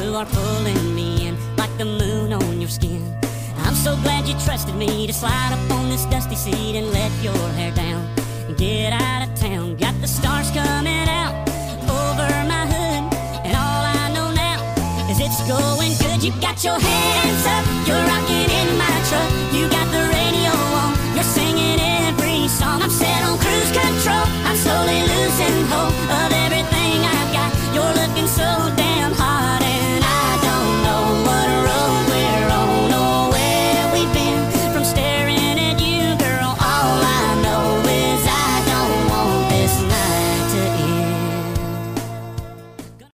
you are pulling me in like the moon on your skin. I'm so glad you trusted me to slide up on this dusty seat and let your hair down and get out of town. Got the stars coming out over my hood, and all I know now is it's going good. You got your hands up, you're rocking in my truck. You got the radio on, you're singing every song. I'm set on cruise control, I'm slowly losing hope of everything I've got. You're looking so damn